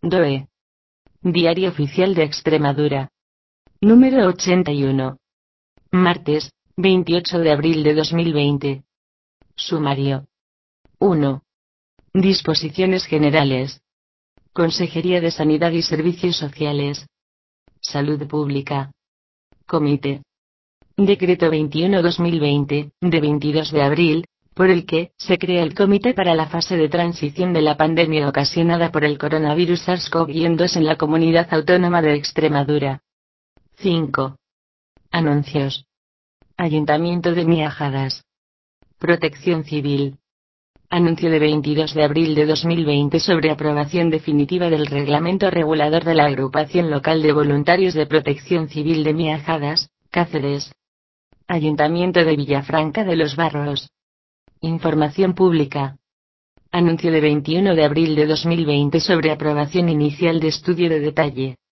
DOE. Diario Oficial de Extremadura. Número 81. Martes, 28 de abril de 2020. Sumario. 1. Disposiciones generales. Consejería de Sanidad y Servicios Sociales. Salud Pública. Comité. Decreto 21/2020, de 22 de abril, por el que se crea el Comité para la fase de transición de la pandemia ocasionada por el coronavirus SARS-CoV-2 en la Comunidad Autónoma de Extremadura. 5. Anuncios. Ayuntamiento de Miajadas. Protección Civil. Anuncio de 22 de abril de 2020 sobre aprobación definitiva del Reglamento Regulador de la Agrupación Local de Voluntarios de Protección Civil de Miajadas, Cáceres. Ayuntamiento de Villafranca de los Barros. Información pública. Anuncio de 21 de abril de 2020 sobre aprobación inicial de estudio de detalle.